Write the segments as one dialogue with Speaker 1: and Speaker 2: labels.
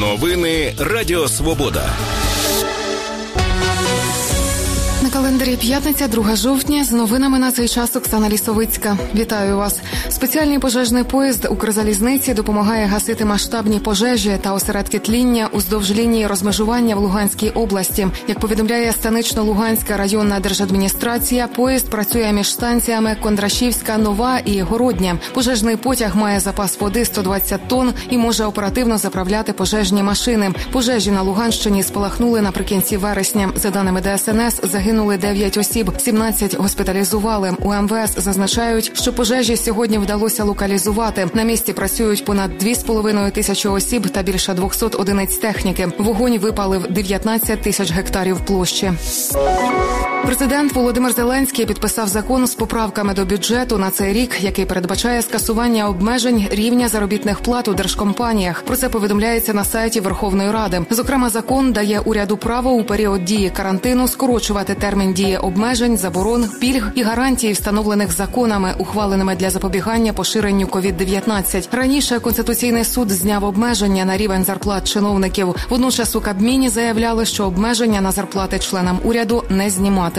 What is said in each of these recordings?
Speaker 1: Новини Радіо Свобода.
Speaker 2: На календарі п'ятниця, 2 жовтня. З новинами на цей час Оксана Лісовицька. Вітаю вас. Спеціальний пожежний поїзд Укрзалізниці допомагає гасити масштабні пожежі та осередки тління уздовж лінії розмежування в Луганській області. Як повідомляє Станично-Луганська районна держадміністрація, поїзд працює між станціями Кондрашівська, Нова і Городня. Пожежний потяг має запас води 120 тонн і може оперативно заправляти пожежні машини. Пожежі на Луганщині спалахнули наприкінці вересня. За даними ДСНС, загинули 9 осіб, 17 госпіталізували. У МВС зазначають, що пожежі сьогодні вдалося локалізувати. На місці працюють понад 2,5 тисячі осіб та більше 200 одиниць техніки. Вогонь випалив 19 тисяч гектарів площі. Президент Володимир Зеленський підписав закон з поправками до бюджету на цей рік, який передбачає скасування обмежень рівня заробітних плат у держкомпаніях. Про це повідомляється на сайті Верховної Ради. Зокрема, закон дає уряду право у період дії карантину скорочувати термін дії обмежень, заборон, пільг і гарантій, встановлених законами, ухваленими для запобігання поширенню COVID-19. Раніше Конституційний суд зняв обмеження на рівень зарплат чиновників. Водночас у Кабміні заявляли, що обмеження на зарплати членам уряду не зніматимуть.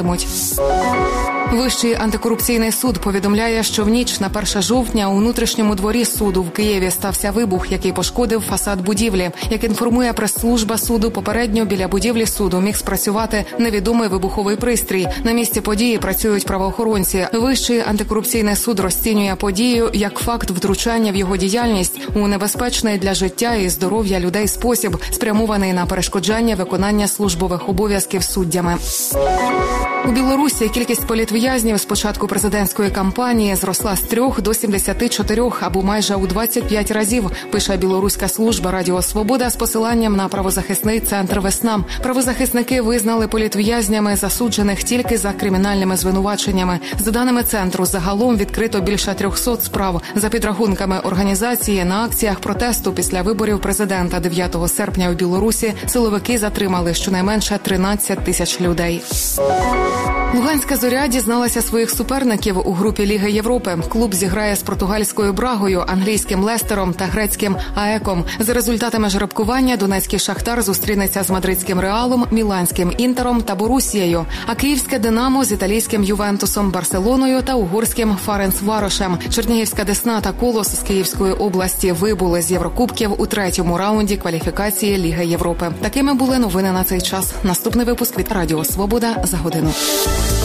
Speaker 2: Вищий антикорупційний суд повідомляє, що в ніч на 1 жовтня у внутрішньому дворі суду в Києві стався вибух, який пошкодив фасад будівлі. Як інформує прес-служба суду, попередньо біля будівлі суду міг спрацювати невідомий вибуховий пристрій. На місці події працюють правоохоронці. Вищий антикорупційний суд розцінює подію як факт втручання в його діяльність у небезпечний для життя і здоров'я людей спосіб, спрямований на перешкоджання виконання службових обов'язків суддями. У Білорусі кількість політв'язнів з початку президентської кампанії зросла з 3 до 74, або майже у 25 разів, пише білоруська служба Радіо Свобода з посиланням на правозахисний центр «Весна». Правозахисники визнали політв'язнями засуджених тільки за кримінальними звинуваченнями. За даними центру, загалом відкрито більше 300 справ. За підрахунками організації, на акціях протесту після виборів президента 9 серпня у Білорусі силовики затримали щонайменше 13 тисяч людей. Луганська «Зоря» дізналася своїх суперників у групі Ліги Європи. Клуб зіграє з португальською «Брагою», англійським «Лестером» та грецьким «АЕКом». За результатами жеребкування донецький «Шахтар» зустрінеться з мадридським «Реалом», міланським «Інтером» та «Борусією», а київське «Динамо» з італійським «Ювентусом», «Барселоною» та угорським «Ференцварошем». Чернігівська «Десна» та «Колос» з Київської області вибули з Єврокубків у 3-му раунді кваліфікації Ліги Європи. Такими були новини на цей час. Наступний випуск від Радіо Свобода за годину.